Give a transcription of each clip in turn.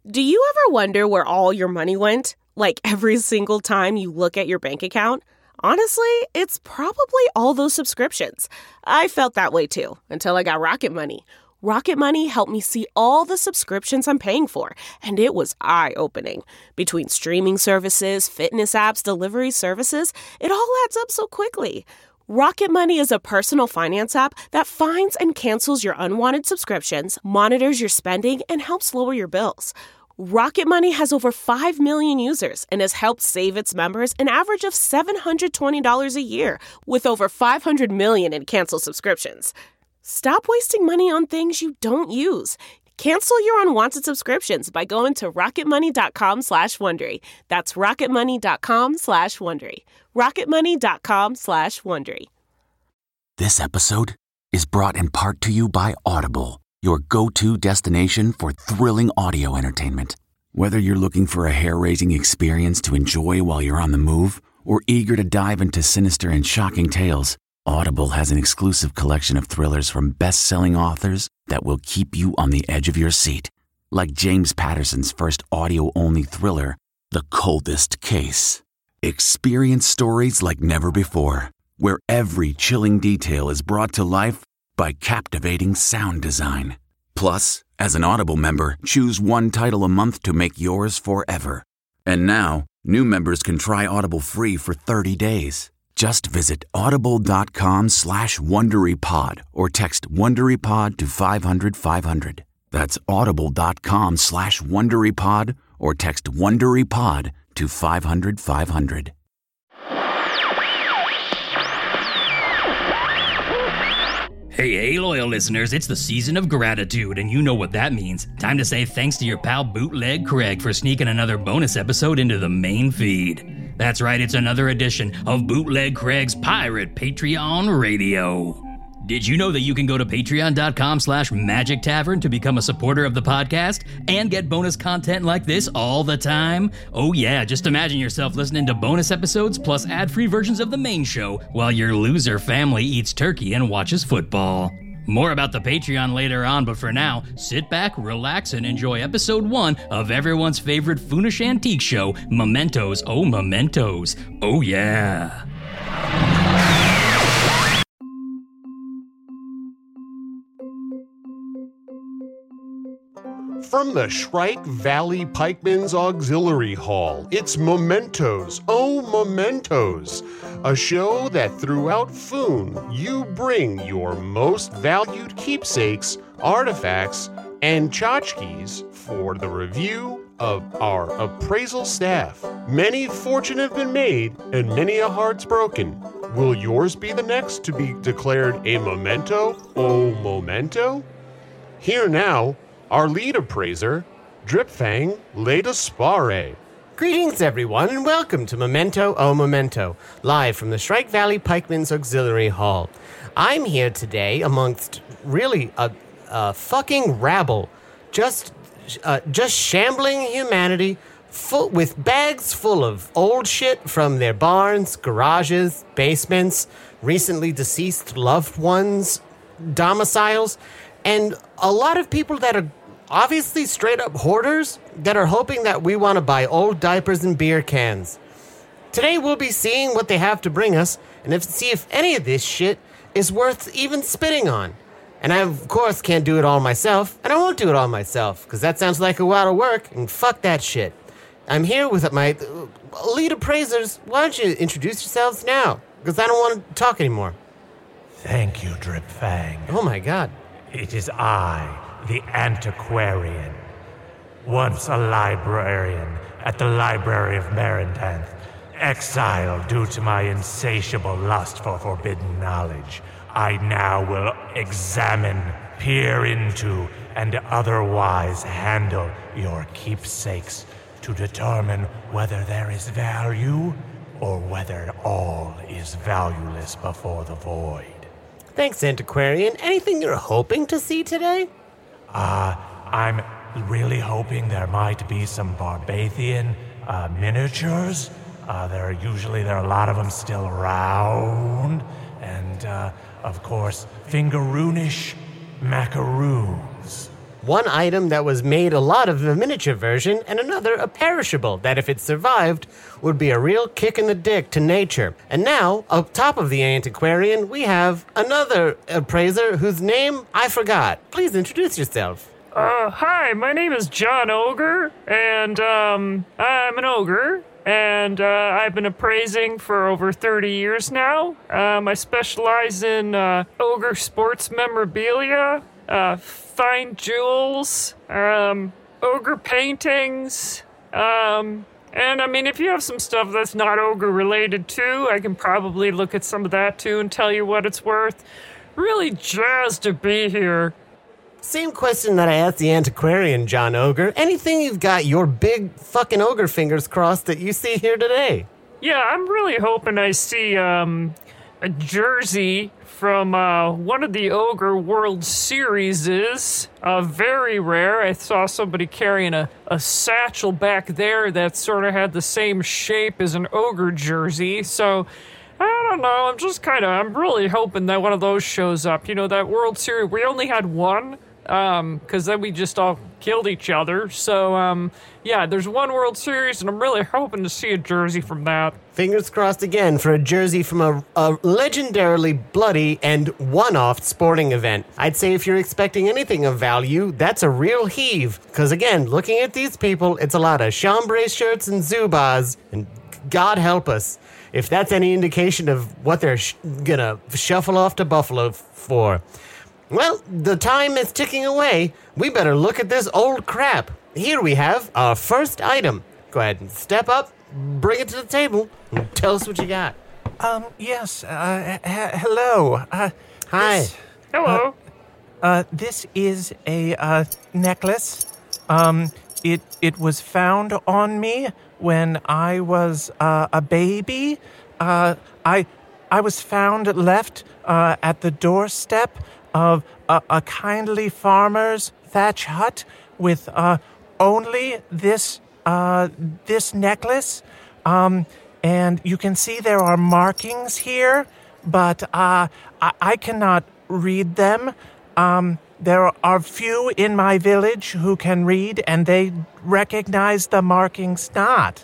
Do you ever wonder where all your money went? Like every single time you look at your bank account? Honestly, it's probably all those subscriptions. I felt that way too, until I got Rocket Money. Rocket Money helped me see all the subscriptions I'm paying for, and it was eye-opening. Between streaming services, fitness apps, delivery services, it all adds up so quickly. Rocket Money is a personal finance app that finds and cancels your unwanted subscriptions, monitors your spending, and helps lower your bills. Rocket Money has over 5 million users and has helped save its members an average of $720 a year, with over 500 million in canceled subscriptions. Stop wasting money on things you don't use. Cancel your unwanted subscriptions by going to rocketmoney.com/Wondery. That's rocketmoney.com/Wondery. rocketmoney.com/Wondery. This episode is brought in part to you by Audible, your go-to destination for thrilling audio entertainment. Whether you're looking for a hair-raising experience to enjoy while you're on the move or eager to dive into sinister and shocking tales, Audible has an exclusive collection of thrillers from best-selling authors that will keep you on the edge of your seat. Like James Patterson's first audio-only thriller, The Coldest Case. Experience stories like never before, where every chilling detail is brought to life by captivating sound design. Plus, as an Audible member, choose one title a month to make yours forever. And now, new members can try Audible free for 30 days. Just visit audible.com/WonderyPod or text WonderyPod to 500-500. That's audible.com/WonderyPod or text WonderyPod to 500-500. Hey, loyal listeners, it's the season of gratitude, and you know what that means. Time to say thanks to your pal Bootleg Craig for sneaking another bonus episode into the main feed. That's right, it's another edition of Bootleg Craig's Pirate Patreon Radio. Did you know that you can go to patreon.com/Magic Tavern to become a supporter of the podcast and get bonus content like this all the time? Oh yeah, just imagine yourself listening to bonus episodes plus ad-free versions of the main show while your loser family eats turkey and watches football. More about the Patreon later on, but for now, sit back, relax, and enjoy episode 1 of everyone's favorite Foonish Antique show, Mementos, oh Mementos. Oh yeah. From the Shrike Valley Pikemen's Auxiliary Hall, it's Mementos, oh Mementos, a show that throughout Foon you bring your most valued keepsakes, artifacts, and tchotchkes for the review of our appraisal staff. Many fortune have been made, and many a heart's broken. Will yours be the next to be declared a memento, oh memento? Here now, our lead appraiser, Dripfang Leda-Spare. Greetings, everyone, and welcome to Memento, oh Memento, live from the Shrike Valley Pikemen's Auxiliary Hall. I'm here today amongst really a fucking rabble, just shambling humanity, with bags full of old shit from their barns, garages, basements, recently deceased loved ones' domiciles, and a lot of people that are obviously straight up hoarders that are hoping that we want to buy old diapers and beer cans. Today we'll be seeing what they have to bring us and see if any of this shit is worth even spitting on. And I, of course, can't do it all myself, and I won't do it all myself, because that sounds like a lot of work, and fuck that shit. I'm here with my lead appraisers. Why don't you introduce yourselves now? Because I don't want to talk anymore. Thank you, Dripfang. Oh my god. It is I, the Antiquarian, once a librarian at the Library of Marindanth, exiled due to my insatiable lust for forbidden knowledge. I now will examine, peer into, and otherwise handle your keepsakes to determine whether there is value or whether all is valueless before the void. Thanks, Antiquarian. Anything you're hoping to see today? I'm really hoping there might be some Barbathian miniatures. There are a lot of them still around. And, of course, Fingaroonish macaroons. One item that was made a lot of a miniature version, and another a perishable that, if it survived, would be a real kick in the dick to nature. And now, up top of the antiquarian, we have another appraiser whose name I forgot. Please introduce yourself. Hi, my name is John Ogre, and, I'm an ogre, and, I've been appraising for over 30 years now. I specialize in, ogre sports memorabilia, fine jewels, ogre paintings, and I mean, if you have some stuff that's not ogre related too, I can probably look at some of that too and tell you what it's worth. Really jazzed to be here. Same question that I asked the antiquarian, John Ogre. Anything you've got your big fucking ogre fingers crossed that you see here today? Yeah, I'm really hoping I see, a jersey from, one of the Ogre World Series. Very rare. I saw somebody carrying a satchel back there that sort of had the same shape as an ogre jersey, so I don't know, I'm really hoping that one of those shows up. You know, that World Series, we only had one, because then we just all killed each other. So, yeah, there's one World Series, and I'm really hoping to see a jersey from that. Fingers crossed again for a jersey from a legendarily bloody and one-off sporting event. I'd say if you're expecting anything of value, that's a real heave. Because again, looking at these people, it's a lot of chambray shirts and Zubaz, and God help us if that's any indication of what they're gonna shuffle off to Buffalo for. Well, the time is ticking away. We better look at this old crap. Here we have our first item. Go ahead and step up, bring it to the table, and tell us what you got. Yes, hello. Hi. Hello. This is a, necklace. It was found on me when I was, a baby. I was found left, at the doorstep of a kindly farmer's thatch hut with, only this necklace. And you can see there are markings here, but, I cannot read them. There are few in my village who can read, and they recognize the markings not.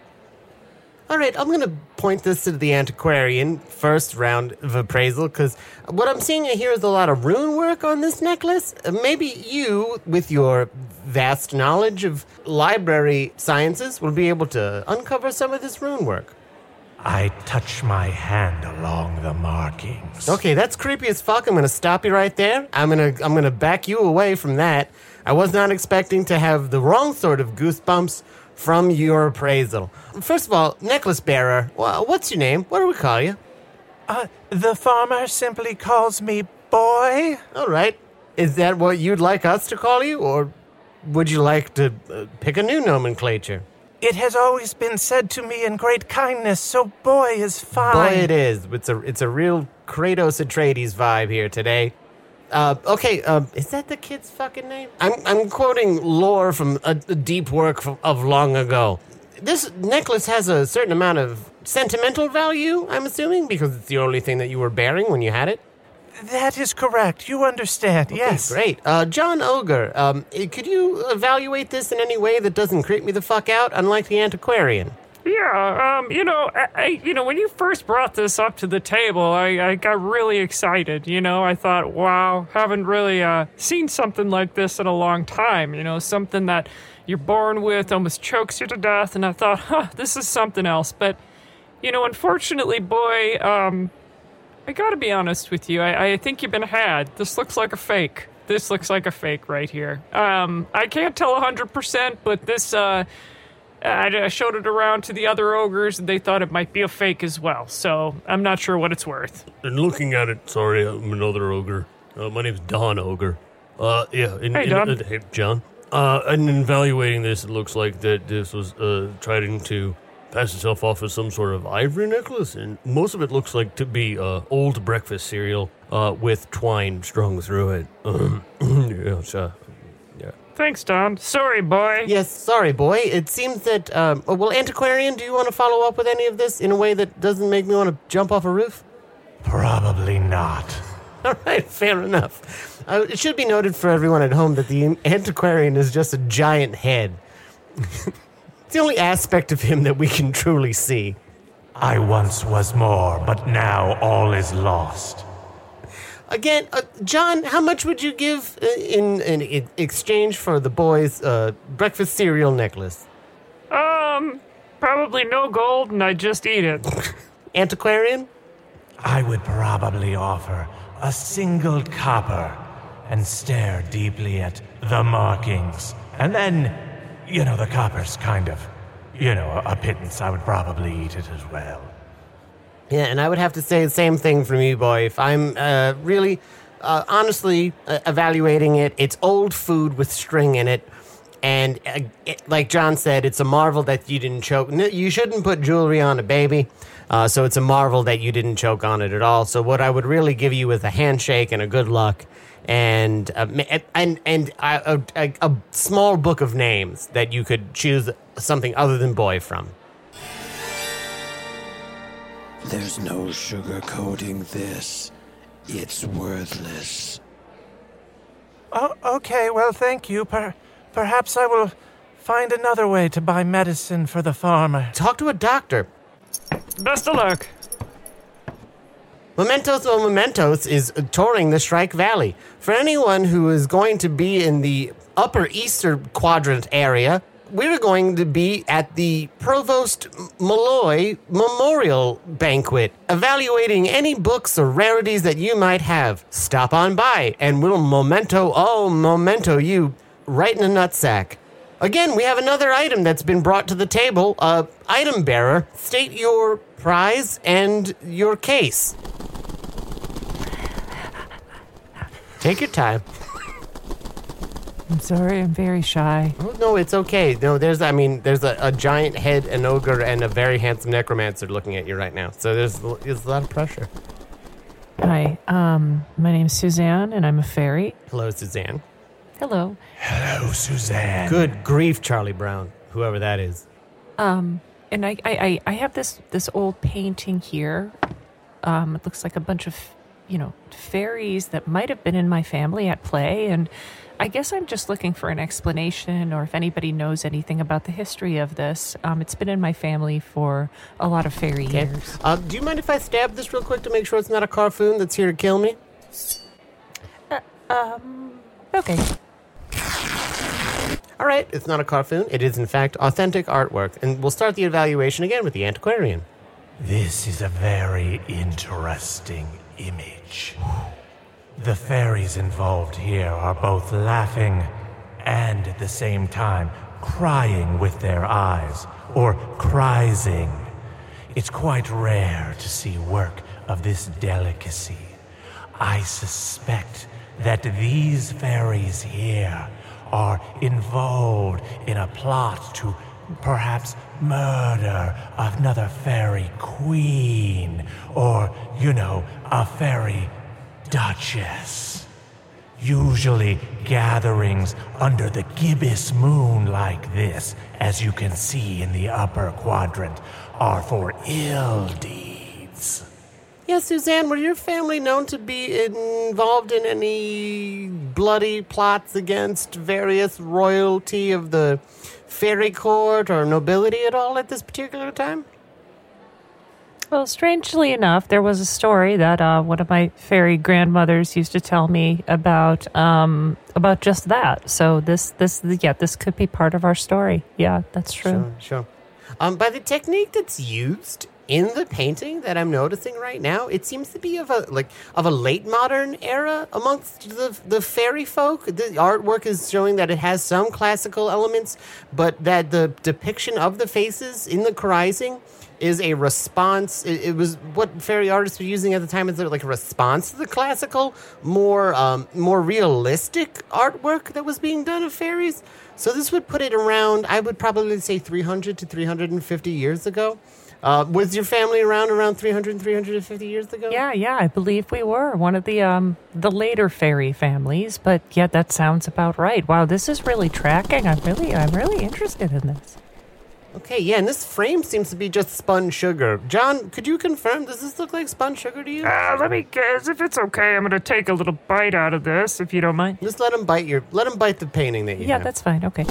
All right, I'm going to point this to the antiquarian, first round of appraisal, because what I'm seeing here is a lot of rune work on this necklace. Maybe you, with your vast knowledge of library sciences, will be able to uncover some of this rune work. I touch my hand along the markings. Okay, that's creepy as fuck. I'm going to stop you right there. I'm going to back you away from that. I was not expecting to have the wrong sort of goosebumps from your appraisal. First of all, necklace bearer, what's your name? What do we call you? The farmer simply calls me Boy. All right. Is that what you'd like us to call you, or would you like to pick a new nomenclature? It has always been said to me in great kindness, so Boy is fine. Boy it is. It's a real Kratos Atreides vibe here today. Okay, is that the kid's fucking name? I'm quoting lore from a deep work of long ago. This necklace has a certain amount of sentimental value, I'm assuming, because it's the only thing that you were bearing when you had it? That is correct. You understand, Okay, yes. Great. John Ogre, could you evaluate this in any way that doesn't creep me the fuck out, unlike the antiquarian? Yeah, when you first brought this up to the table, I got really excited, I thought, wow, haven't really, seen something like this in a long time, something that you're born with, almost chokes you to death, and I thought, this is something else, but, unfortunately, Boy, I gotta be honest with you, I think you've been had. This looks like a fake. This looks like a fake right here. I can't tell 100%, but this, I showed it around to the other ogres, and they thought it might be a fake as well, so I'm not sure what it's worth. And looking at it, sorry, I'm another ogre. My name's Don Ogre. Hey, Don. Hey, John. And in evaluating this, it looks like that this was trying to pass itself off as some sort of ivory necklace, and most of it looks like to be old breakfast cereal with twine strung through it. Yeah. Thanks, Don. Sorry, Boy. Yes, sorry, Boy. It seems that, Antiquarian, do you want to follow up with any of this in a way that doesn't make me want to jump off a roof? Probably not. All right, fair enough. It should be noted for everyone at home that the antiquarian is just a giant head. It's the only aspect of him that we can truly see. I once was more, but now all is lost. Again, John, how much would you give in exchange for the boys' breakfast cereal necklace? Probably no gold, and I'd just eat it. Antiquarian? I would probably offer a single copper and stare deeply at the markings. And then, the copper's kind of, a pittance. I would probably eat it as well. Yeah, and I would have to say the same thing from you, boy. If I'm really, honestly evaluating it, it's old food with string in it. And like John said, it's a marvel that you didn't choke. You shouldn't put jewelry on a baby. So it's a marvel that you didn't choke on it at all. So what I would really give you is a handshake and a good luck, and a small book of names that you could choose something other than boy from. There's no sugarcoating this. It's worthless. Oh, okay, well, thank you. Perhaps I will find another way to buy medicine for the farmer. Talk to a doctor. Best of luck. Mementos O Mementos is touring the Shrike Valley. For anyone who is going to be in the upper eastern quadrant area, we're going to be at the Provost Malloy Memorial Banquet, evaluating any books or rarities that you might have. Stop on by, and we'll memento you right in a nutsack. Again, we have another item that's been brought to the table. Item bearer, state your prize and your case. Take your time. I'm sorry, I'm very shy. Oh, no, it's okay. No, there's a giant head, an ogre, and a very handsome necromancer looking at you right now. So there's a lot of pressure. Hi, my name's Suzanne, and I'm a fairy. Hello, Suzanne. Hello. Hello, Suzanne. Good grief, Charlie Brown, whoever that is. And I have this old painting here. It looks like a bunch of, fairies that might have been in my family at play, and I guess I'm just looking for an explanation, or if anybody knows anything about the history of this. It's been in my family for a lot of fairy years. Do you mind if I stab this real quick to make sure it's not a Carfoon that's here to kill me? Okay. All right, it's not a Carfoon. It is, in fact, authentic artwork. And we'll start the evaluation again with the antiquarian. This is a very interesting image. The fairies involved here are both laughing and at the same time crying with their eyes, or crising. It's quite rare to see work of this delicacy. I suspect that these fairies here are involved in a plot to perhaps murder another fairy queen, or, a fairy duchess. Usually gatherings under the gibbous moon like this, as you can see in the upper quadrant, are for ill deeds. Yeah, Suzanne, were your family known to be involved in any bloody plots against various royalty of the fairy court or nobility at all at this particular time? Well, strangely enough, there was a story that one of my fairy grandmothers used to tell me about just that. So this could be part of our story. Yeah, that's true. Sure. By the technique that's used in the painting that I'm noticing right now, it seems to be of a late modern era amongst the fairy folk. The artwork is showing that it has some classical elements, but that the depiction of the faces in the crising is a response. It was what fairy artists were using at the time as like a response to the classical, more realistic artwork that was being done of fairies. So this would put it around, I would probably say 300 to 350 years ago. Was your family around 300 and 350 years ago? Yeah, I believe we were one of the later fairy families, but yeah, that sounds about right. Wow, this is really tracking. I'm really interested in this. Okay, yeah, and this frame seems to be just spun sugar. John, could you confirm, does this look like spun sugar to you? Let me guess. If it's okay, I'm going to take a little bite out of this, if you don't mind. Just let him bite the painting that you Yeah, have. that's fine. Okay.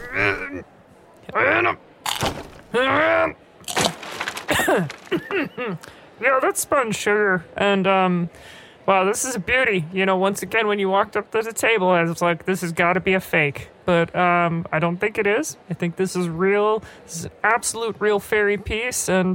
Yeah, that's spun sugar. And, wow, this is a beauty. You know, once again, when you walked up to the table, I was like, this has got to be a fake. But I don't think it is. I think this is real. This is an absolute real fairy piece. And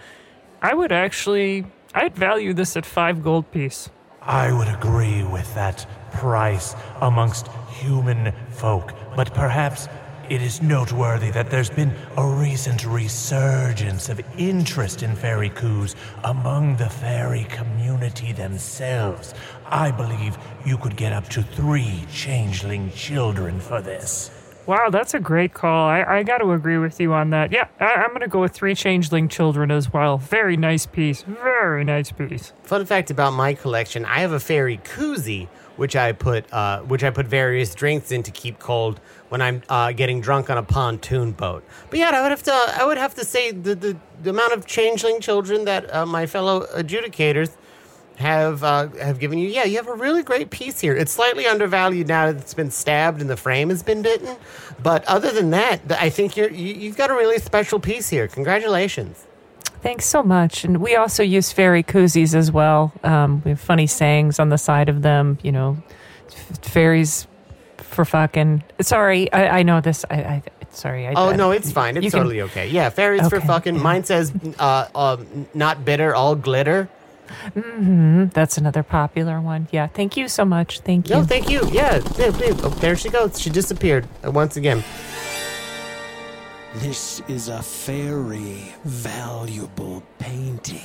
I'd value this at 5 gold piece. I would agree with that price amongst human folk, but perhaps it is noteworthy that there's been a recent resurgence of interest in fairy coups among the fairy community themselves. I believe you could get up to 3 changeling children for this. Wow, that's a great call. I got to agree with you on that. Yeah, I'm going to go with 3 changeling children as well. Very nice piece. Very nice piece. Fun fact about my collection, I have a fairy koozie, which I put various drinks in to keep cold when I'm getting drunk on a pontoon boat. But yeah, I would have to say the amount of changeling children that my fellow adjudicators have given you. Yeah, you have a really great piece here. It's slightly undervalued now that it's been stabbed and the frame has been bitten. But other than that, I think you've got a really special piece here. Congratulations. Thanks so much. And we also use fairy koozies as well. We have funny sayings on the side of them. You know, fairies for fucking. Sorry, I know this. Sorry. No, it's fine. It's totally okay. Yeah, fairies for fucking. Yeah. Mine says not bitter, all glitter. Mm-hmm. That's another popular one. Yeah. Thank you so much. Thank you. No, thank you. Yeah. Oh, there she goes. She disappeared once again. This is a very valuable painting.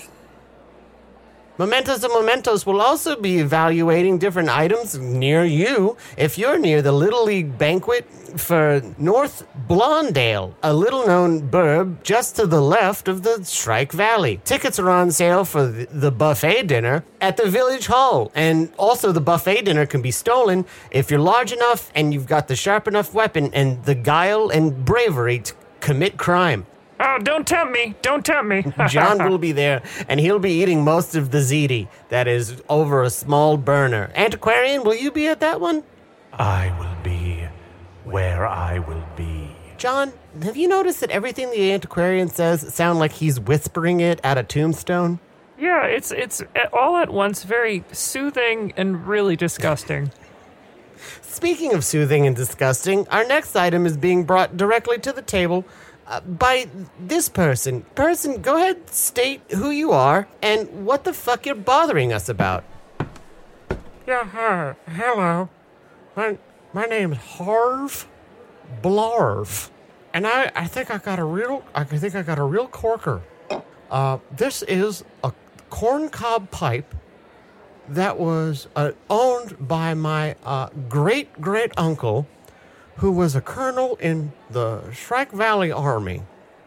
Mementos and Mementos will also be evaluating different items near you if you're near the Little League banquet for North Blondale, a little-known burb just to the left of the Shrike Valley. Tickets are on sale for the buffet dinner at the Village Hall, and also the buffet dinner can be stolen if you're large enough and you've got the sharp enough weapon and the guile and bravery to commit crime. Oh, don't tempt me. Don't tempt me. John will be there, and he'll be eating most of the ziti that is over a small burner. Antiquarian, will you be at that one? I will be where I will be. John, have you noticed that everything the antiquarian says sound like he's whispering it at a tombstone? Yeah, it's all at once very soothing and really disgusting. Speaking of soothing and disgusting, our next item is being brought directly to the table by this person. Person, go ahead, state who you are and what the fuck you're bothering us about. Yeah, hi. Hello. My name is Harv Blarv, and I think I got a real corker. This is a corncob pipe that was owned by my great uncle, who was a colonel in the Shrike Valley Army.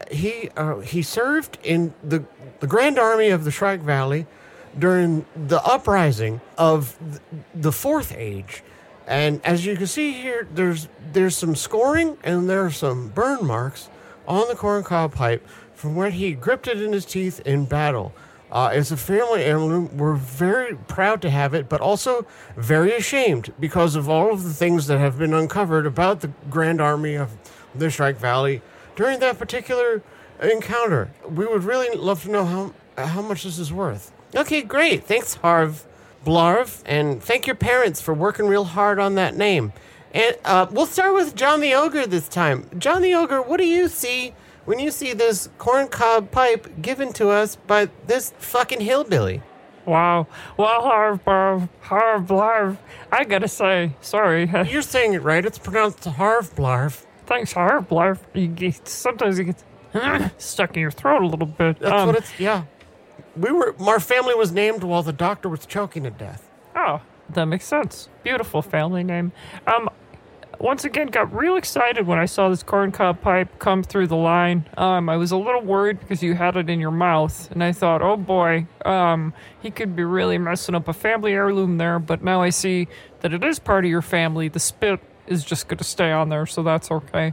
He served in the Grand Army of the Shrike Valley during the uprising of the Fourth Age. And as you can see here, there's some scoring and there are some burn marks on the corncob pipe from when he gripped it in his teeth in battle. It's a family heirloom. We're very proud to have it, but also very ashamed because of all of the things that have been uncovered about the Grand Army of the Shrike Valley during that particular encounter. We would really love to know how much this is worth. Okay, great. Thanks, Harv Blarv, and thank your parents for working real hard on that name. And we'll start with John the Ogre this time. John the Ogre, what do you see when you see this corncob pipe given to us by this fucking hillbilly? Wow. Well, Harv Blarv, I gotta say, sorry. You're saying it right. It's pronounced Harv Blarv. Thanks, Harv Blarv. Sometimes it gets stuck in your throat a little bit. That's what it's, yeah. Our family was named while the doctor was choking to death. Oh, that makes sense. Beautiful family name. Once again, got real excited when I saw this corncob pipe come through the line. I was a little worried because you had it in your mouth, and I thought, oh boy, he could be really messing up a family heirloom there, but now I see that it is part of your family. The spit is just going to stay on there, so that's okay.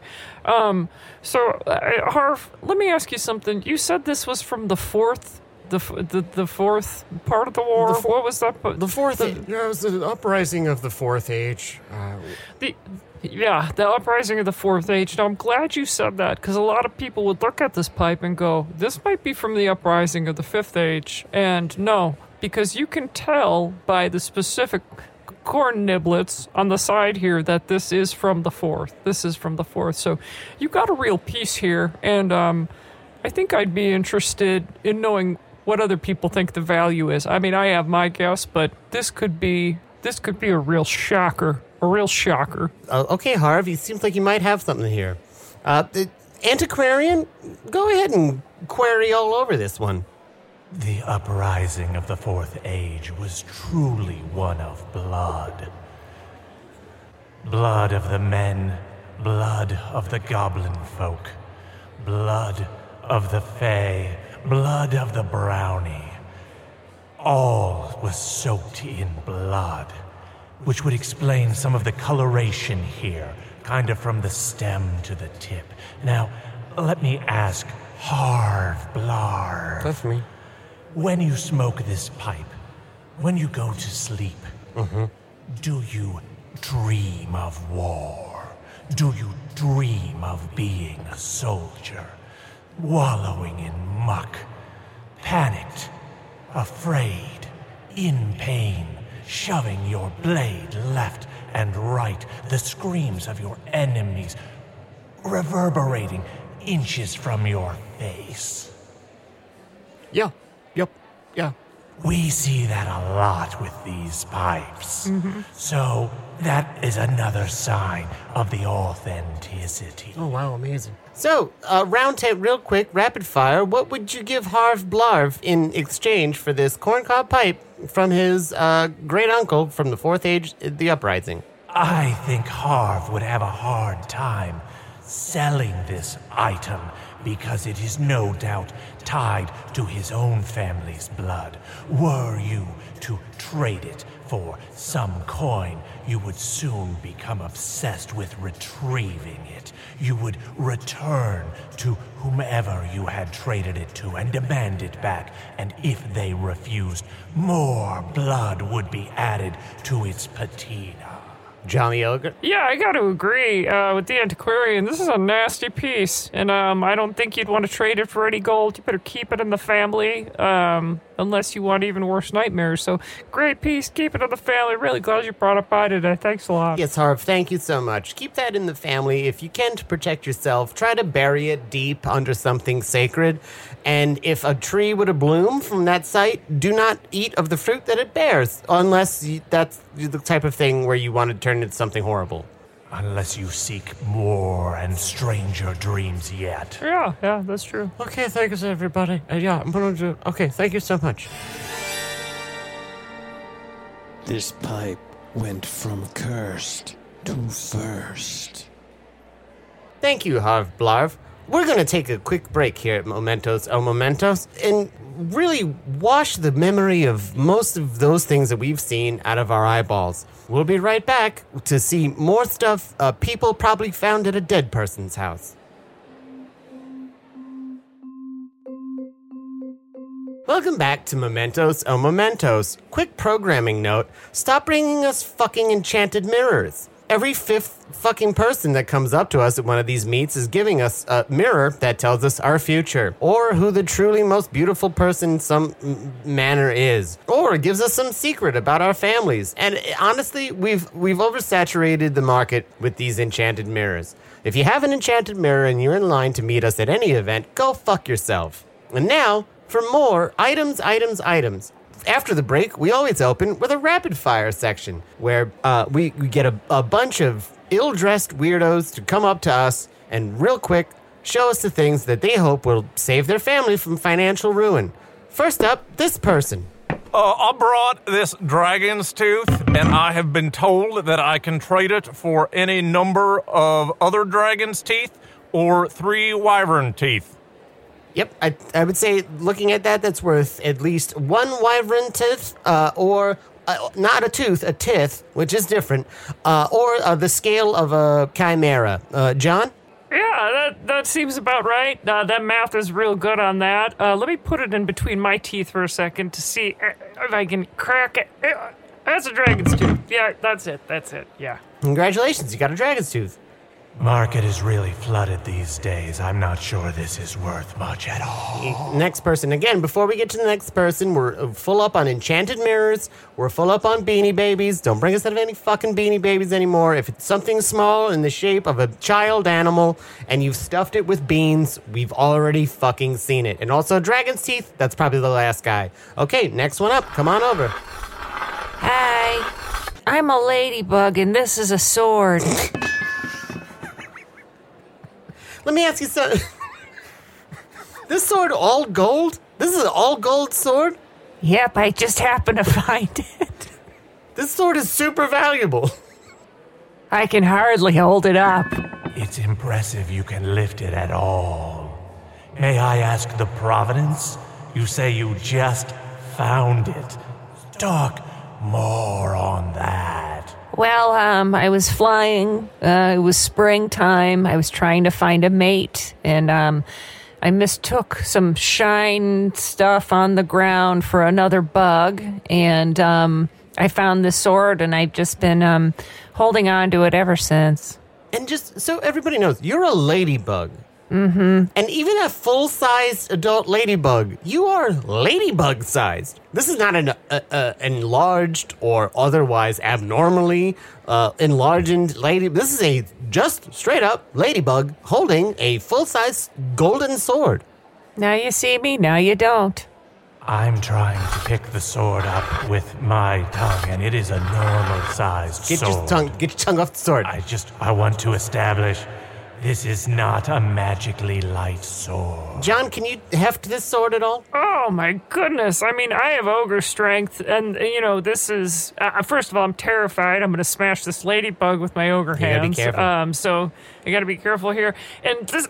Harv, let me ask you something. You said this was from the fourth part of the war. What was that? The fourth. It was the uprising of the Fourth Age. The uprising of the Fourth Age. Now, I'm glad you said that, because a lot of people would look at this pipe and go, this might be from the uprising of the Fifth Age. And no, because you can tell by the specific corn niblets on the side here that this is from the Fourth. This is from the Fourth. So you got a real piece here, and I think I'd be interested in knowing what other people think the value is. I mean, I have my guess, but this could be a real shocker. A real shocker. Okay, Harv, it seems like you might have something here. The antiquarian, go ahead and query all over this one. The uprising of the Fourth Age was truly one of blood. Blood of the men, blood of the goblin folk, blood of the fae, blood of the brownie. All was soaked in blood, which would explain some of the coloration here, kind of from the stem to the tip. Now, let me ask Harv Blarv. That's me. When you smoke this pipe, when you go to sleep, do you dream of war? Do you dream of being a soldier, wallowing in muck, panicked, afraid, in pain, shoving your blade left and right, the screams of your enemies reverberating inches from your face? Yeah. We see that a lot with these pipes. So that is another sign of the authenticity. Oh, wow, amazing. So, round table, real quick, rapid fire. What would you give Harv Blarv in exchange for this corncob pipe from his great uncle from the Fourth Age, the Uprising? I think Harv would have a hard time selling this item because it is no doubt tied to his own family's blood. Were you to trade it for some coin, you would soon become obsessed with retrieving it. You would return to whomever you had traded it to and demand it back, and if they refused, more blood would be added to its patina. Johnny Ogre? Yeah, I got to agree with the antiquarian. This is a nasty piece, and I don't think you'd want to trade it for any gold. You better keep it in the family, unless you want even worse nightmares. So, great piece. Keep it in the family. Really glad you brought it by today. Thanks a lot. Yes, Harv, thank you so much. Keep that in the family. If you can, to protect yourself, try to bury it deep under something sacred. And if a tree were to bloom from that site, do not eat of the fruit that it bears, unless that's the type of thing where you want to turn into something horrible. Unless you seek more and stranger dreams yet. Yeah, that's true. Okay, thanks, everybody. I'm going to... Okay, thank you so much. This pipe went from cursed to first. Thank you, Harv Blarv. We're going to take a quick break here at Mementos O Mementos and really wash the memory of most of those things that we've seen out of our eyeballs. We'll be right back to see more stuff people probably found at a dead person's house. Welcome back to Mementos O Mementos. Quick programming note, stop bringing us fucking enchanted mirrors. Every fifth fucking person that comes up to us at one of these meets is giving us a mirror that tells us our future, or who the truly most beautiful person in some manner is, or gives us some secret about our families. And honestly, we've oversaturated the market with these enchanted mirrors. If you have an enchanted mirror and you're in line to meet us at any event, go fuck yourself. And now, for more items. After the break, we always open with a rapid-fire section where we get a bunch of ill-dressed weirdos to come up to us and real quick show us the things that they hope will save their family from financial ruin. First up, this person. I brought this dragon's tooth, and I have been told that I can trade it for any number of other dragon's teeth or 3 wyvern teeth. Yep, I would say, looking at that, that's worth at least 1 wyvern tooth or not a tooth, a tith, which is different, or the scale of a chimera. John? Yeah, that seems about right. That math is real good on that. Let me put it in between my teeth for a second to see if I can crack it. That's a dragon's tooth. Yeah, that's it, yeah. Congratulations, you got a dragon's tooth. Market is really flooded these days. I'm not sure this is worth much at all. Next person. Again, before we get to the next person, we're full up on enchanted mirrors. We're full up on Beanie Babies. Don't bring us out of any fucking Beanie Babies anymore. If it's something small in the shape of a child animal and you've stuffed it with beans, we've already fucking seen it. And also dragon's teeth, that's probably the last guy. Okay, next one up. Come on over. Hi, I'm a ladybug and this is a sword. Let me ask you something. This sword all gold? This is an all gold sword? Yep, I just happened to find it. This sword is super valuable. I can hardly hold it up. It's impressive you can lift it at all. May I ask the provenance? You say you just found it. Talk more on that. Well, I was flying. It was springtime. I was trying to find a mate, and I mistook some shine stuff on the ground for another bug, and I found this sword, and I've just been holding on to it ever since. And just so everybody knows, you're a ladybug. Mm-hmm. And even a full-sized adult ladybug, you are ladybug-sized. This is not an enlarged or otherwise abnormally enlarged lady. This is a just straight-up ladybug holding a full-size golden sword. Now you see me, now you don't. I'm trying to pick the sword up with my tongue, and it is a normal-sized sword. Get your tongue off the sword. I want to establish this is not a magically light sword. John, can you heft this sword at all? Oh my goodness. I mean, I have ogre strength, and, this is... first of all, I'm terrified. I'm going to smash this ladybug with my ogre hands. You gotta be careful. So, I got to be careful here. And this...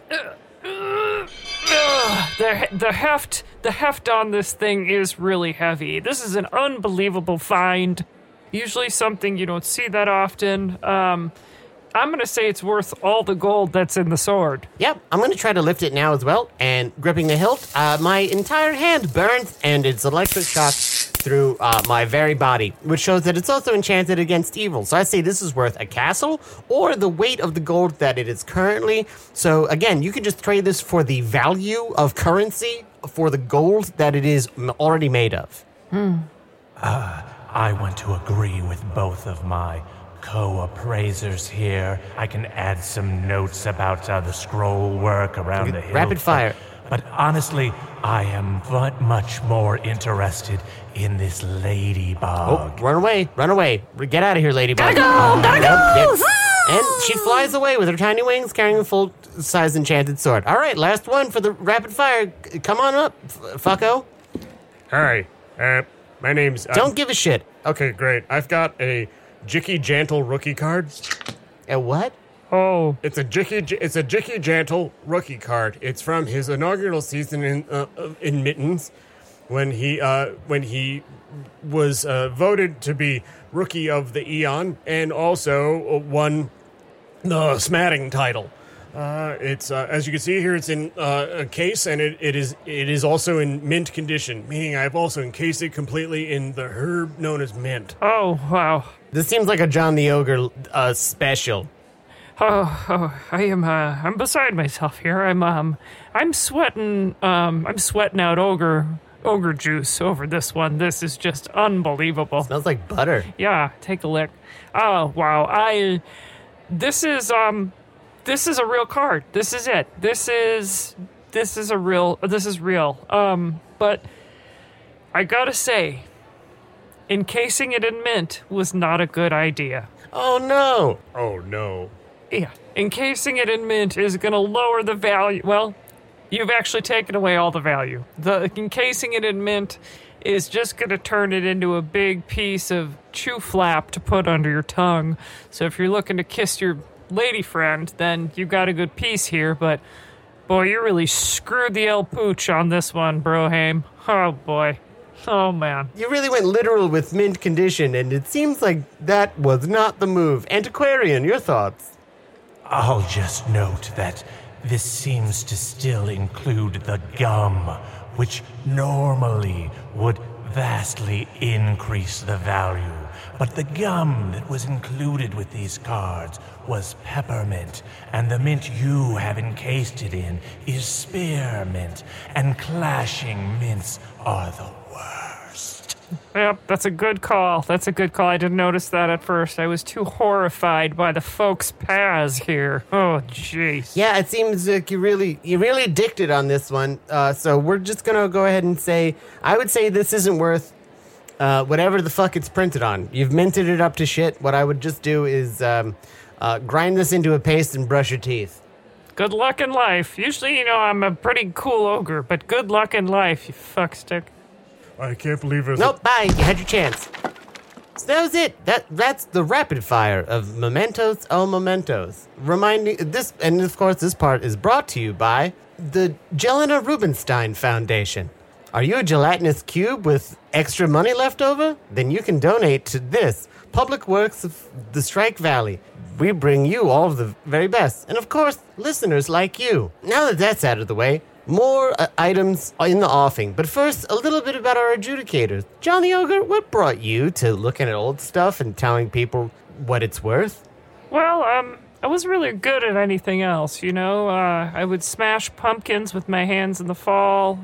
the heft on this thing is really heavy. This is an unbelievable find. Usually something you don't see that often. I'm going to say it's worth all the gold that's in the sword. Yep, I'm going to try to lift it now as well. And gripping the hilt, my entire hand burns and it's electric shock through my very body, which shows that it's also enchanted against evil. So I say this is worth a castle or the weight of the gold that it is currently. So again, you could just trade this for the value of currency for the gold that it is already made of. I want to agree with both of my co-appraisers here. I can add some notes about the scroll work around the hill. Rapid fire. But honestly, I am much more interested in this ladybug. Oh, run away. Get out of here, ladybug. Gotta go! And she flies away with her tiny wings carrying a full-size enchanted sword. All right, last one for the rapid fire. Come on up, fucko. Hi, my name's... Don't give a shit. Okay, great. I've got a Jicky Jantle rookie card. A what? Oh. It's a Jicky Jantle rookie card. It's from his inaugural season in Mittens, when he was voted to be Rookie of the Eon and also won the Smatting title. It's as you can see here, it's in a case, and it is also in mint condition, meaning I've also encased it completely in the herb known as mint. Oh, wow. This seems like a John the Ogre special. I'm beside myself here. I'm sweating out ogre juice over this one. This is just unbelievable. Smells like butter. Yeah, take a lick. Oh, wow. This is a real card. This is it. This is real. But I gotta say, encasing it in mint was not a good idea. Oh no. Oh no. Yeah, encasing it in mint is gonna lower the value. Well, you've actually taken away all the value. The encasing it in mint is just gonna turn it into a big piece of chew flap to put under your tongue. So if you're looking to kiss your lady friend, then you got a good piece here, but boy, you really screwed the El Pooch on this one, Brohaim. Oh boy. Oh, man. You really went literal with mint condition, and it seems like that was not the move. Antiquarian, your thoughts? I'll just note that this seems to still include the gum, which normally would vastly increase the value. But the gum that was included with these cards was peppermint, and the mint you have encased it in is spearmint, and clashing mints are the worst. Yep, that's a good call. That's a good call. I didn't notice that at first. I was too horrified by the folks' paths here. Oh, jeez. Yeah, it seems like you're really addicted on this one. So we're just gonna go ahead and say, I would say this isn't worth whatever the fuck it's printed on. You've minted it up to shit. What I would just do is grind this into a paste and brush your teeth. Good luck in life. Usually, I'm a pretty cool ogre, but good luck in life, you fuckstick. I can't believe it. Nope, bye. You had your chance. So that was it. That's the rapid fire of Mementos Oh Mementos. Reminding this, and of course this part is brought to you by the Jelena Rubinstein Foundation. Are you a gelatinous cube with extra money left over? Then you can donate to this, Public Works of the Strike Valley. We bring you all of the very best. And of course, listeners like you. Now that that's out of the way, more items in the offing. But first, a little bit about our adjudicators. John the Ogre, what brought you to looking at old stuff and telling people what it's worth? Well, I wasn't really good at anything else, I would smash pumpkins with my hands in the fall.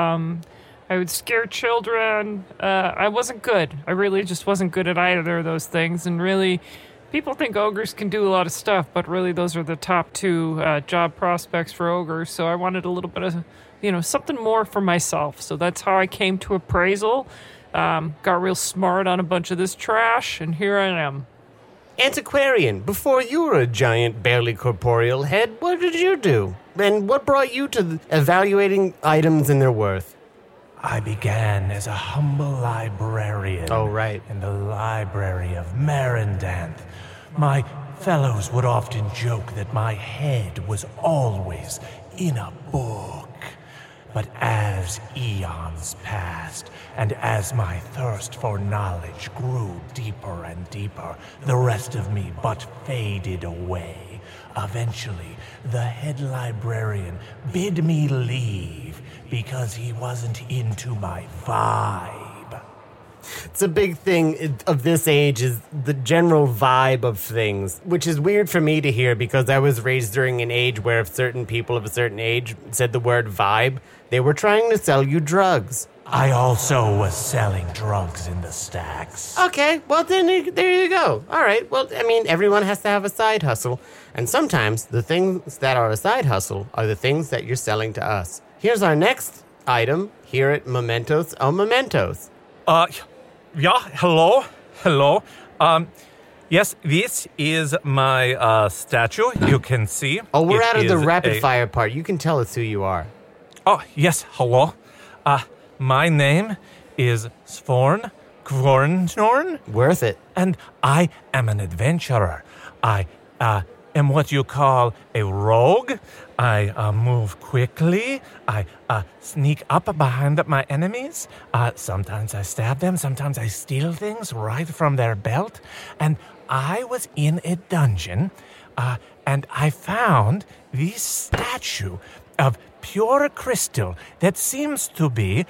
I would scare children. I wasn't good. I really just wasn't good at either of those things. And really, people think ogres can do a lot of stuff, but really those are the top two job prospects for ogres. So I wanted a little bit of, something more for myself. So that's how I came to appraisal. Got real smart on a bunch of this trash, and here I am. Antiquarian, before you were a giant, barely corporeal head, what did you do? And what brought you to evaluating items and their worth? I began as a humble librarian. Oh, right. In the library of Merendanth. My fellows would often joke that my head was always in a book. But as eons passed, and as my thirst for knowledge grew deeper and deeper, the rest of me but faded away. Eventually, the head librarian bid me leave because he wasn't into my vibe. It's a big thing of this age is the general vibe of things, which is weird for me to hear because I was raised during an age where if certain people of a certain age said the word vibe, they were trying to sell you drugs. I also was selling drugs in the stacks. Okay, well then there you go. All right, well, everyone has to have a side hustle. And sometimes the things that are a side hustle are the things that you're selling to us. Here's our next item here at Mementos Oh Mementos. Yeah, hello. Yes, this is my statue, you can see. Oh, we're out of the rapid fire part. You can tell us who you are. Oh, yes, hello. My name is Svorn Kvorntorn. Worth it. And I am an adventurer. I am what you call a rogue. I move quickly. I sneak up behind my enemies. Sometimes I stab them. Sometimes I steal things right from their belt. And I was in a dungeon, and I found this statue of pure crystal that seems to be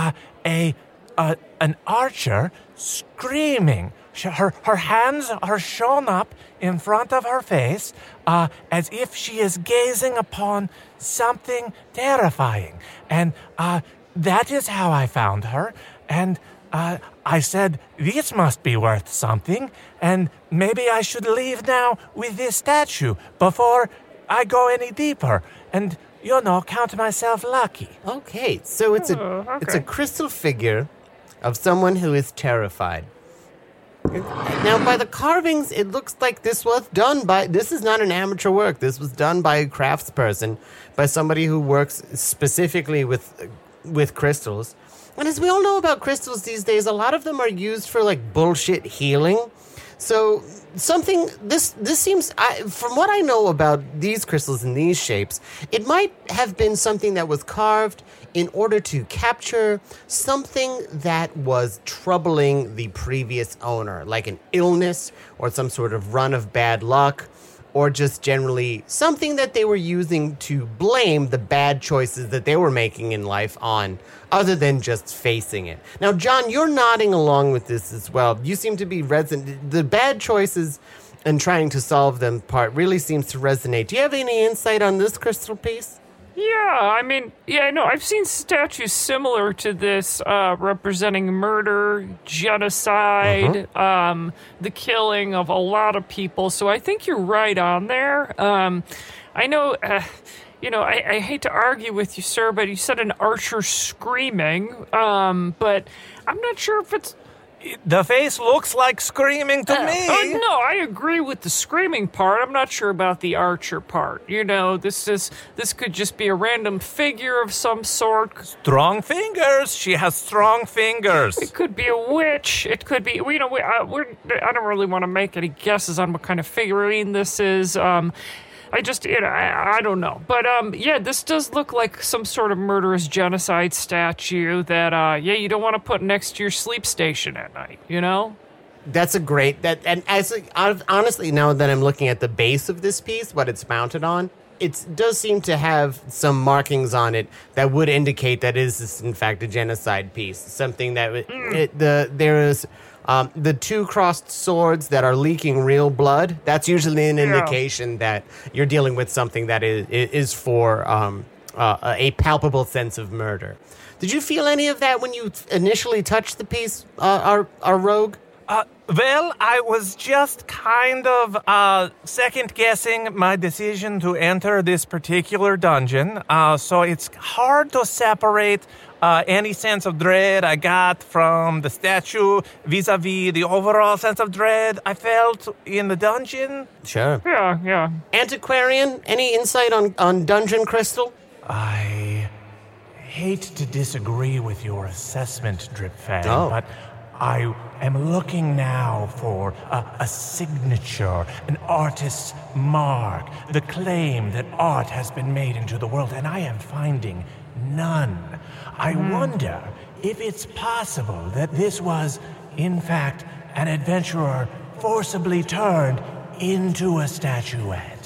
an archer screaming. Her hands are shown up in front of her face as if she is gazing upon something terrifying. And that is how I found her. And I said, this must be worth something, and maybe I should leave now with this statue before I go any deeper. And count myself lucky. Okay, so it's a crystal figure of someone who is terrified. Now, by the carvings, it looks like this is not an amateur work. This was done by a craftsperson, by somebody who works specifically with crystals. And as we all know about crystals these days, a lot of them are used for, bullshit healing. So this seems, from what I know about these crystals in these shapes, it might have been something that was carved in order to capture something that was troubling the previous owner, like an illness or some sort of run of bad luck, or just generally something that they were using to blame the bad choices that they were making in life on, other than just facing it. Now, John, you're nodding along with this as well. You seem to be resonant. The bad choices and trying to solve them part really seems to resonate. Do you have any insight on this crystal piece? Yeah, I mean, I've seen statues similar to this representing murder, genocide, the killing of a lot of people. So I think you're right on there. I know, I hate to argue with you, sir, but you said an archer screaming, but I'm not sure if it's... The face looks like screaming to me. Oh, no, I agree with the screaming part. I'm not sure about the archer part. This could just be a random figure of some sort. Strong fingers. She has strong fingers. It could be a witch. It could be, I don't really want to make any guesses on what kind of figurine this is. I just, I don't know. But, this does look like some sort of murderous genocide statue that, you don't want to put next to your sleep station at night, That's a great, honestly, now that I'm looking at the base of this piece, what it's mounted on, it does seem to have some markings on it that would indicate that it is, in fact, a genocide piece. Something that, there is... the two crossed swords that are leaking real blood, that's usually an indication that you're dealing with something that is for a palpable sense of murder. Did you feel any of that when you initially touched the piece, our rogue? Well, I was just kind of second-guessing my decision to enter this particular dungeon, so it's hard to separate any sense of dread I got from the statue vis-a-vis the overall sense of dread I felt in the dungeon. Sure. Yeah. Antiquarian, any insight on Dungeon Crystal? I hate to disagree with your assessment, Dripfan, but I am looking now for a signature, an artist's mark, the claim that art has been made into the world, and I am finding none. I wonder if it's possible that this was, in fact, an adventurer forcibly turned into a statuette.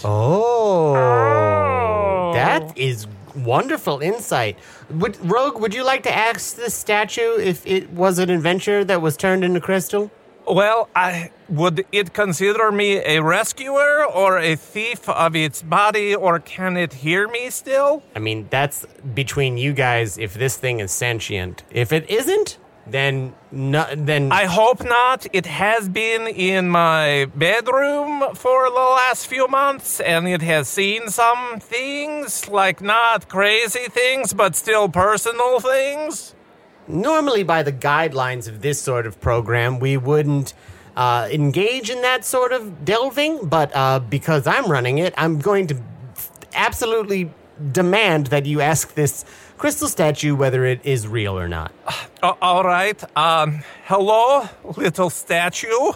Oh. That is wonderful insight. Rogue, would you like to ask this statue if it was an adventurer that was turned into crystal? Well, would it consider me a rescuer or a thief of its body, or can it hear me still? I mean, that's between you guys if this thing is sentient. If it isn't, then I hope not. It has been in my bedroom for the last few months, and it has seen some things, like not crazy things, but still personal things. Normally, by the guidelines of this sort of program, we wouldn't engage in that sort of delving, but because I'm running it, I'm going to absolutely demand that you ask this crystal statue whether it is real or not. All right. Hello, little statue.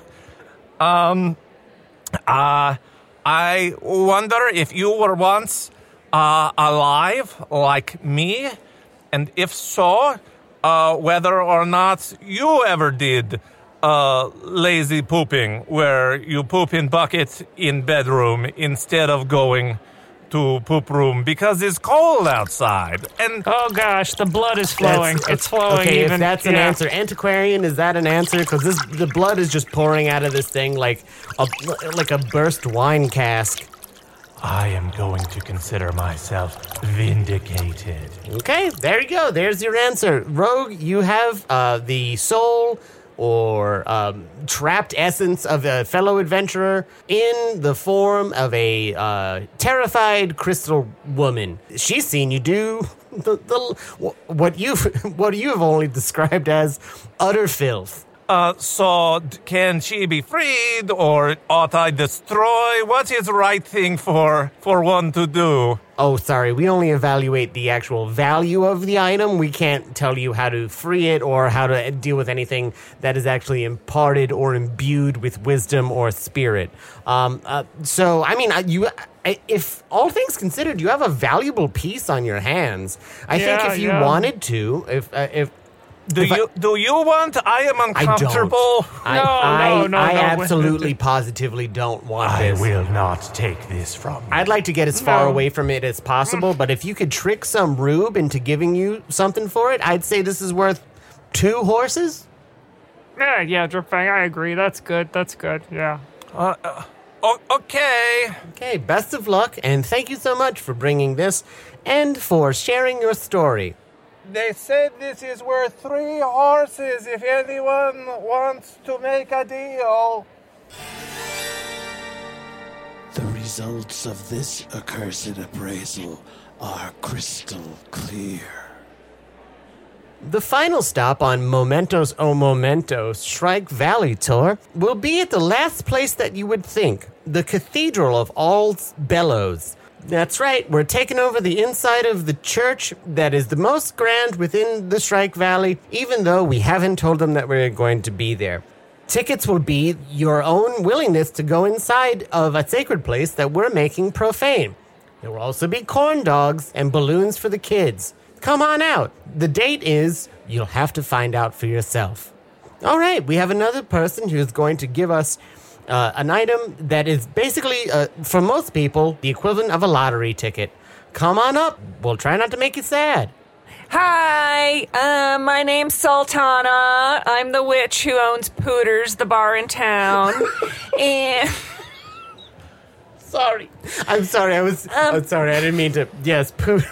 I wonder if you were once alive like me, and if so, whether or not you ever did lazy pooping, where you poop in bucket in bedroom instead of going to poop room because it's cold outside. And oh gosh, the blood is flowing. It's flowing. Okay, even, if that's an answer, Antiquarian, is that an answer? Because the blood is just pouring out of this thing like a burst wine cask. I am going to consider myself vindicated. Okay, there you go. There's your answer. Rogue, you have the soul or trapped essence of a fellow adventurer in the form of a terrified crystal woman. She's seen you do what you have only described as utter filth. So can she be freed, or ought I destroy? What is the right thing for one to do? Oh, sorry, we only evaluate the actual value of the item. We can't tell you how to free it or how to deal with anything that is actually imparted or imbued with wisdom or spirit. So, I mean, if all things considered, you have a valuable piece on your hands. I think if you wanted to, if Do you want? I am uncomfortable. I absolutely, positively don't want this. I will not take this from you. I'd like to get as far away from it as possible, but if you could trick some rube into giving you something for it, I'd say this is worth 2 horses. Yeah, Dripfang, I agree. That's good. Yeah. Okay. Okay, best of luck, and thank you so much for bringing this and for sharing your story. They said this is worth 3 horses if anyone wants to make a deal. The results of this accursed appraisal are crystal clear. The final stop on Momentos o Momentos Shrike Valley tour will be at the last place that you would think, the Cathedral of All's Bellows. That's right, we're taking over the inside of the church that is the most grand within the Shrike Valley, even though we haven't told them that we're going to be there. Tickets will be your own willingness to go inside of a sacred place that we're making profane. There will also be corn dogs and balloons for the kids. Come on out. The date is, you'll have to find out for yourself. All right, we have another person who's going to give us an item that is basically, for most people, the equivalent of a lottery ticket. Come on up. We'll try not to make you sad. Hi, my name's Sultana. I'm the witch who owns Pooters, the bar in town. And... Sorry. I'm sorry. I'm sorry. I didn't mean to. Yes, Pooters.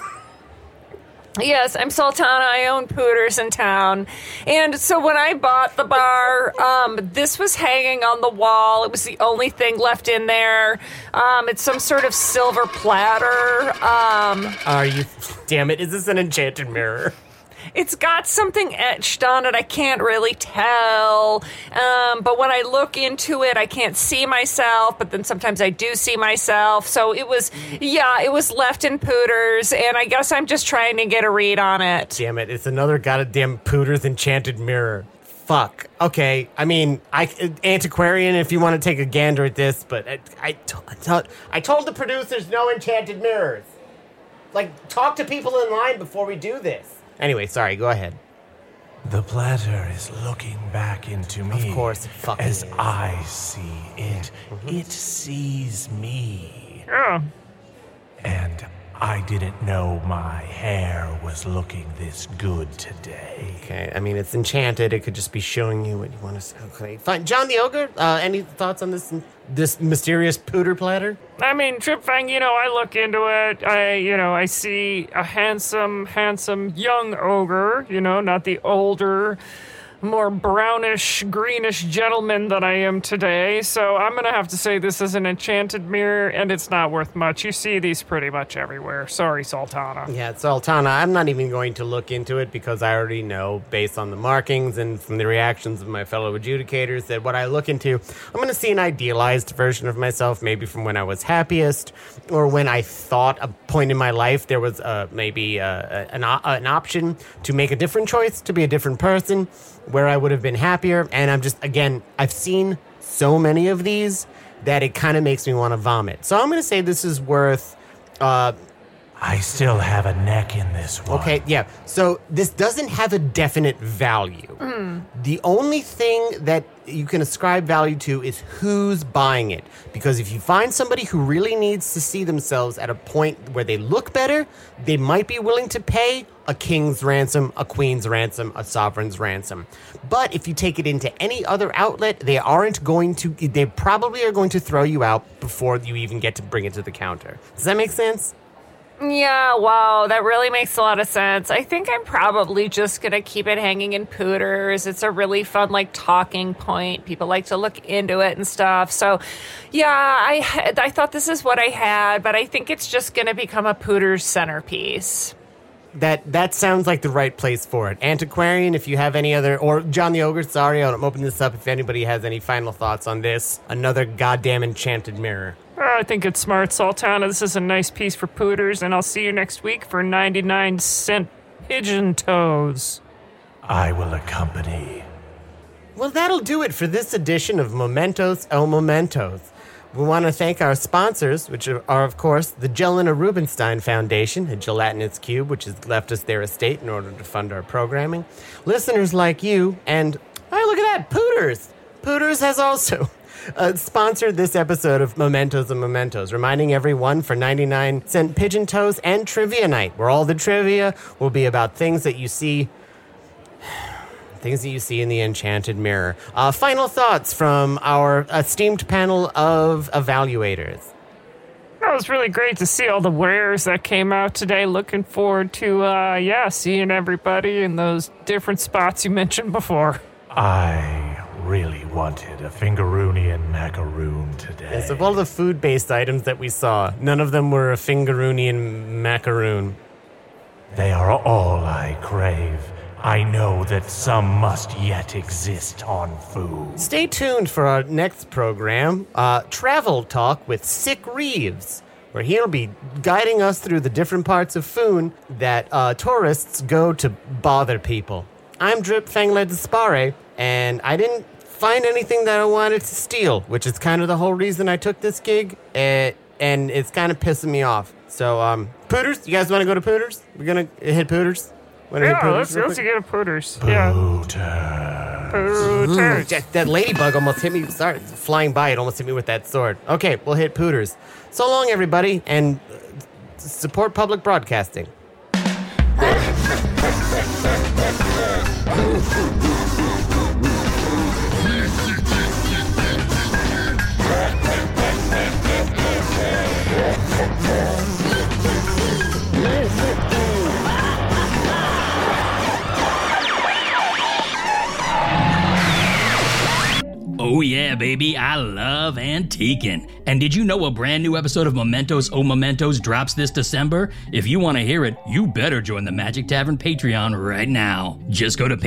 Yes, I'm Sultana. I own Pooters in town. And so when I bought the bar, this was hanging on the wall. It was the only thing left in there. It's some sort of silver platter. Are you... Damn it, is this an enchanted mirror? It's got something etched on it. I can't really tell. But when I look into it, I can't see myself. But then sometimes I do see myself. So it was left in Pooters. And I guess I'm just trying to get a read on it. Damn it, it's another goddamn Pooters enchanted mirror. Fuck. Okay, I mean, antiquarian, if you want to take a gander at this, but I told the producers no enchanted mirrors. Like, talk to people in line before we do this. Anyway, sorry, go ahead. The platter is looking back into me. Of course it fucking as is. I see it. It sees me. Yeah. And I didn't know my hair was looking this good today. Okay, I mean, it's enchanted. It could just be showing you what you want to say. Okay, fine. John the Ogre, any thoughts on this mysterious pooter platter? I mean, Tripfang, I look into it. I see a handsome young ogre, not the older, more brownish, greenish gentleman that I am today. So I'm going to have to say this is an enchanted mirror, and it's not worth much. You see these pretty much everywhere. Sorry, Sultana. Yeah, Sultana, I'm not even going to look into it because I already know, based on the markings and from the reactions of my fellow adjudicators, that what I look into, I'm going to see an idealized version of myself, maybe from when I was happiest, or when I thought a point in my life there was maybe an option to make a different choice, to be a different person, where I would have been happier. And I'm just, again, I've seen so many of these that it kind of makes me want to vomit. So I'm going to say this is worth... I still have a neck in this one. Okay, yeah. So this doesn't have a definite value. The only thing that you can ascribe value to is who's buying it. Because if you find somebody who really needs to see themselves at a point where they look better, they might be willing to pay a king's ransom, a queen's ransom, a sovereign's ransom. But if you take it into any other outlet, they probably are going to throw you out before you even get to bring it to the counter. Does that make sense? Yeah, wow, that really makes a lot of sense. I think I'm probably just going to keep it hanging in Pooters. It's a really fun, talking point. People like to look into it and stuff. So, yeah, I thought this is what I had, but I think it's just going to become a Pooters centerpiece. that sounds like the right place for it. Antiquarian, if you have any other, or John the Ogre, sorry, I'm opening this up if anybody has any final thoughts on this. Another goddamn enchanted mirror. I think it's smart, Sultana. This is a nice piece for Pooters, and I'll see you next week for 99-cent pigeon toes. I will accompany. Well, that'll do it for this edition of Mementos O Mementos. We want to thank our sponsors, which are, of course, the Jelena Rubinstein Foundation and Gelatinous Cube, which has left us their estate in order to fund our programming. Listeners like you, and, oh, look at that, Pooters! Pooters has also sponsored this episode of Mementos and Mementos, reminding everyone for 99-cent pigeon toes and trivia night, where all the trivia will be about things that you see in the enchanted mirror. Final thoughts from our esteemed panel of evaluators. It was really great to see all the wares that came out today. Looking forward to, seeing everybody in those different spots you mentioned before. I really wanted a Fingaroonian macaroon today. Yes, of all the food-based items that we saw, none of them were a Fingaroonian macaroon. They are all I crave. I know that some must yet exist on food. Stay tuned for our next program, Travel Talk with Sick Reeves, where he'll be guiding us through the different parts of Foon that tourists go to bother people. I'm Drip Fangla Dispare, and I didn't find anything that I wanted to steal, which is kind of the whole reason I took this gig, and it's kind of pissing me off. So, Pooters, you guys want to go to Pooters? We're going to hit Pooters? Let's get a Pooters. Yeah. Pooters. That ladybug almost hit me. Sorry, flying by, it almost hit me with that sword. Okay, we'll hit Pooters. So long, everybody, and support public broadcasting. Oh yeah, baby, I love antiquing. And did you know a brand new episode of Mementos O Mementos drops this December? If you want to hear it, you better join the Magic Tavern Patreon right now. Just go to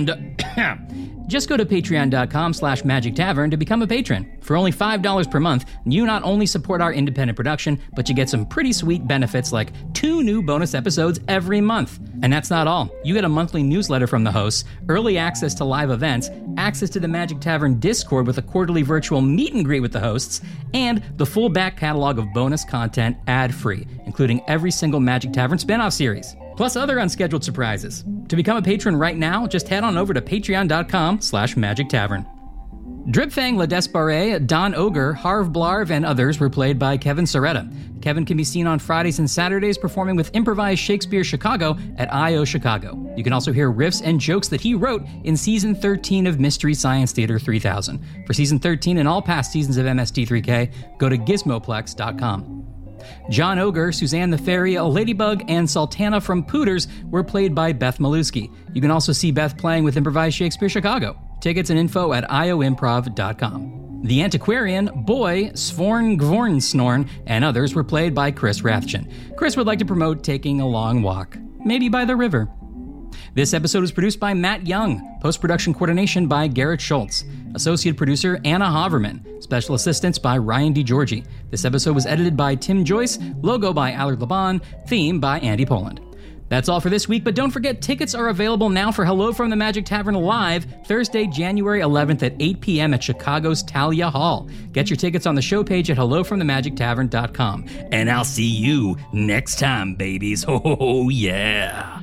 patreon.com/Magic Tavern to become a patron. For only $5 per month, you not only support our independent production, but you get some pretty sweet benefits like 2 new bonus episodes every month. And that's not all. You get a monthly newsletter from the hosts, early access to live events, access to the Magic Tavern Discord with a quarterly virtual meet and greet with the hosts, and the full back catalog of bonus content ad-free, including every single Magic Tavern spin-off series, plus other unscheduled surprises. To become a patron right now, just head on over to patreon.com/Magic Tavern. Dripfang Ledesbarre, Don Ogre, Harv Blarv, and others were played by Kevin Soretta. Kevin can be seen on Fridays and Saturdays performing with Improvised Shakespeare Chicago at I.O. Chicago. You can also hear riffs and jokes that he wrote in Season 13 of Mystery Science Theater 3000. For Season 13 and all past seasons of MST3K, go to gizmoplex.com. John Ogre, Suzanne the Fairy, a Ladybug, and Sultana from Pooters were played by Beth Malusky. You can also see Beth playing with Improvised Shakespeare Chicago. Tickets and info at ioimprov.com. The Antiquarian, Boy, Svorn Gvorn Snorn, and others were played by Chris Rathjen. Chris would like to promote taking a long walk, maybe by the river. This episode was produced by Matt Young. Post-production coordination by Garrett Schultz. Associate producer Anna Haverman. Special assistance by Ryan DiGiorgi. This episode was edited by Tim Joyce. Logo by Allard Laban. Theme by Andy Poland. That's all for this week, but don't forget tickets are available now for Hello from the Magic Tavern Live, Thursday, January 11th at 8 p.m. at Chicago's Thalia Hall. Get your tickets on the show page at hellofromthemagictavern.com. And I'll see you next time, babies. Oh, yeah.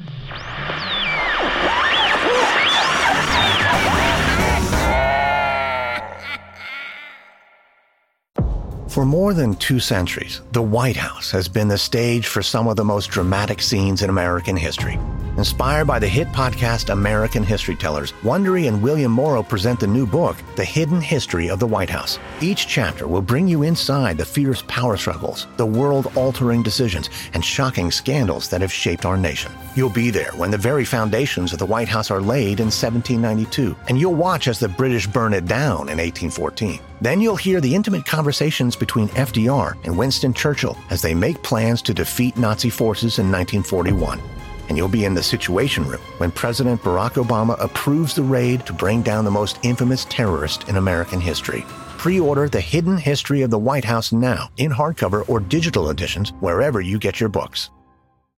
For more than 2 centuries, the White House has been the stage for some of the most dramatic scenes in American history. Inspired by the hit podcast American History Tellers, Wondery and William Morrow present the new book, The Hidden History of the White House. Each chapter will bring you inside the fierce power struggles, the world-altering decisions, and shocking scandals that have shaped our nation. You'll be there when the very foundations of the White House are laid in 1792, and you'll watch as the British burn it down in 1814. Then you'll hear the intimate conversations between FDR and Winston Churchill as they make plans to defeat Nazi forces in 1941. and you'll be in the Situation Room when President Barack Obama approves the raid to bring down the most infamous terrorist in American history. Pre-order The Hidden History of the White House now in hardcover or digital editions wherever you get your books.